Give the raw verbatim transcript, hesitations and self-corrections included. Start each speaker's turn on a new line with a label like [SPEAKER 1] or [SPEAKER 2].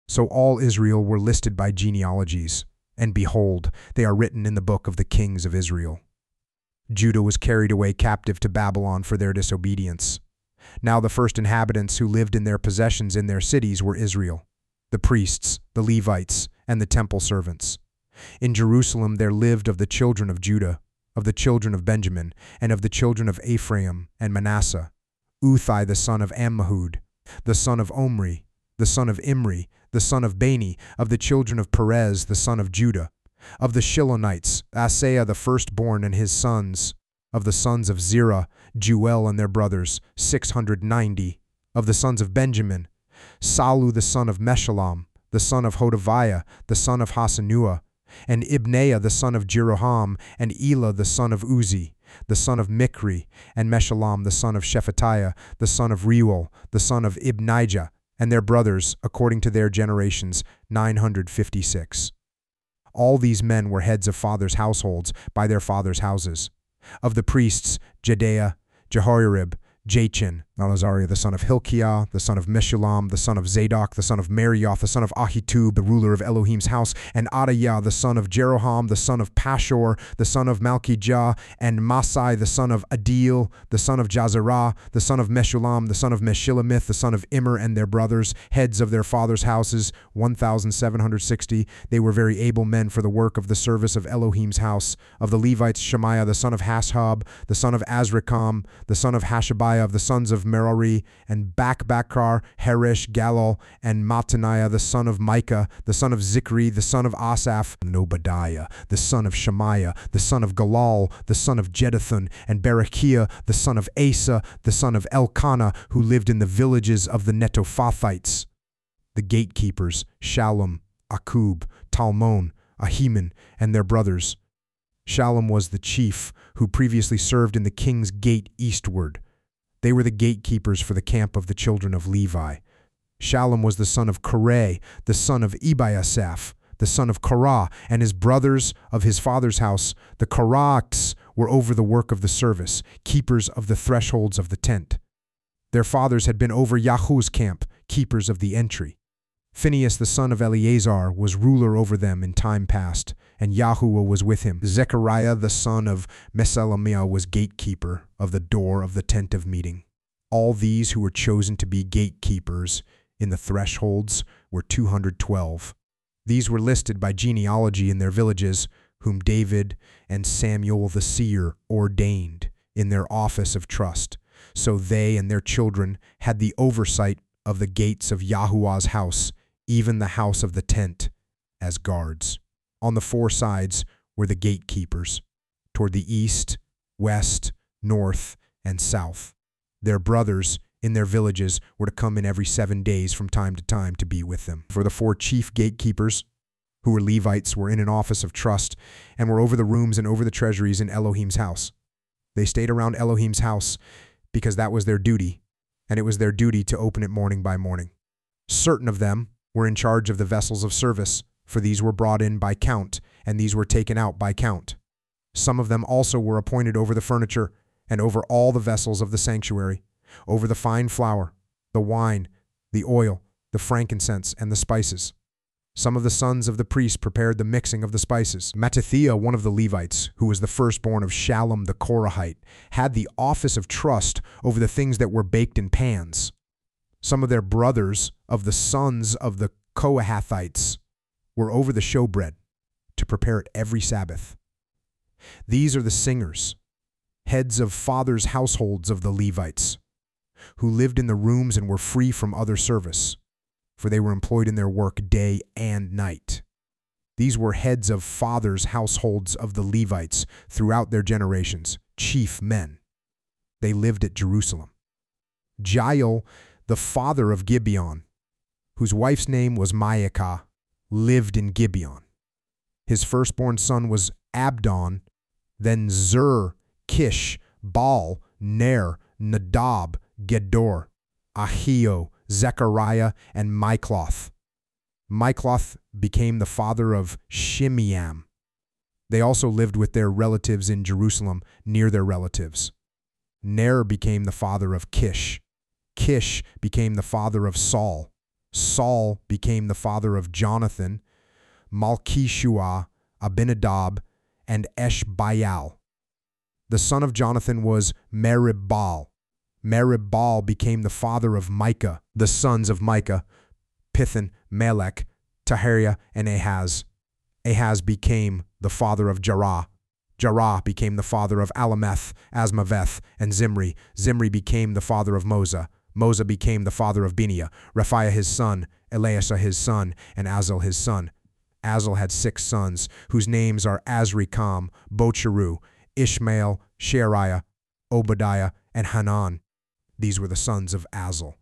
[SPEAKER 1] So all Israel were listed by genealogies, and behold, they are written in the book of the kings of Israel. Judah was carried away captive to Babylon for their disobedience. Now the first inhabitants who lived in their possessions in their cities were Israel, the priests, the Levites, and the temple servants. In Jerusalem there lived of the children of Judah, of the children of Benjamin, and of the children of Ephraim and Manasseh, Uthai the son of Ammihud, the son of Omri, the son of Imri, the son of Bani, of the children of Perez the son of Judah, of the Shilonites, Asaiah the firstborn and his sons, of the sons of Zerah, Jeuel and their brothers, six hundred ninety, of the sons of Benjamin, Salu the son of Meshullam, the son of Hodaviah, the son of Hasenuah, and Ibneiah the son of Jeroham, and Elah the son of Uzi, the son of Mikri, and Meshullam the son of Shephatiah, the son of Reuel, the son of Ibnijah, and their brothers, according to their generations, nine hundred fifty-six. All these men were heads of fathers' households by their fathers' houses. Of the priests, Jedaiah, Jehoiarib, Jachin, Azariah the son of Hilkiah, the son of Meshullam, the son of Zadok, the son of Marioth, the son of Ahitub, the ruler of Elohim's house, and Adaiah, the son of Jeroham, the son of Pashur, the son of Malchijah, and Masai, the son of Adil, the son of Jazerah, the son of Meshullam, the son of Meshilemith, the son of Immer, and their brothers, heads of their fathers' houses, one thousand seven hundred sixty. They were very able men for the work of the service of Elohim's house. Of the Levites, Shemaiah, the son of Hashab, the son of Azrikam, the son of Hashabiah, of the sons of Merari, and Bakbakkar, Harish, Galal, and Mattaniah, the son of Micah, the son of Zikri, the son of Asaph, and Obadiah, the son of Shemaiah, the son of Galal, the son of Jeduthun, and Berechiah, the son of Asa, the son of Elkanah, who lived in the villages of the Netophathites. The gatekeepers, Shallum, Akub, Talmon, Ahiman, and their brothers. Shallum was the chief, who previously served in the king's gate eastward. They were the gatekeepers for the camp of the children of Levi. Shallum was the son of Korah, the son of Ebiasaph, the son of Korah, and his brothers of his father's house. The Korahites were over the work of the service, keepers of the thresholds of the tent. Their fathers had been over Yahu's camp, keepers of the entry. Phinehas the son of Eleazar was ruler over them in time past, and Yahuwah was with him. Zechariah the son of Meselemiah was gatekeeper of the door of the tent of meeting. All these who were chosen to be gatekeepers in the thresholds were two hundred twelve. These were listed by genealogy in their villages, whom David and Samuel the seer ordained in their office of trust. So they and their children had the oversight of the gates of Yahuwah's house, even the house of the tent, as guards. On the four sides were the gatekeepers, toward the east, west, north, and south. Their brothers in their villages were to come in every seven days from time to time to be with them. For the four chief gatekeepers, who were Levites, were in an office of trust and were over the rooms and over the treasuries in Elohim's house. They stayed around Elohim's house because that was their duty, and it was their duty to open it morning by morning. Certain of them were in charge of the vessels of service, for these were brought in by count, and these were taken out by count. Some of them also were appointed over the furniture, and over all the vessels of the sanctuary, over the fine flour, the wine, the oil, the frankincense, and the spices. Some of the sons of the priests prepared the mixing of the spices. Mattithiah, one of the Levites, who was the firstborn of Shallum the Korahite, had the office of trust over the things that were baked in pans. Some of their brothers of the sons of the Kohathites were over the showbread to prepare it every Sabbath. These are the singers, heads of fathers' households of the Levites, who lived in the rooms and were free from other service, for they were employed in their work day and night. These were heads of fathers' households of the Levites throughout their generations, chief men. They lived at Jerusalem. Jael, the father of Gibeon, whose wife's name was Maacah, lived in Gibeon. His firstborn son was Abdon, then Zur, Kish, Baal, Ner, Nadab, Gedor, Ahio, Zechariah, and Mikloth. Mikloth became the father of Shimeam. They also lived with their relatives in Jerusalem, near their relatives. Ner became the father of Kish. Kish became the father of Saul. Saul became the father of Jonathan, Malchishua, Abinadab, and Eshbaal. The son of Jonathan was Merib-Baal. Merib-Baal became the father of Micah. The sons of Micah, Pithon, Melech, Tahariah, and Ahaz. Ahaz became the father of Jarah. Jarah became the father of Alameth, Asmaveth, and Zimri. Zimri became the father of Moza. Moza became the father of Benia, Raphiah his son, Eleasah his son, and Azel his son. Azel had six sons, whose names are Azrikam, Bocheru, Ishmael, Sheariah, Obadiah, and Hanan. These were the sons of Azel.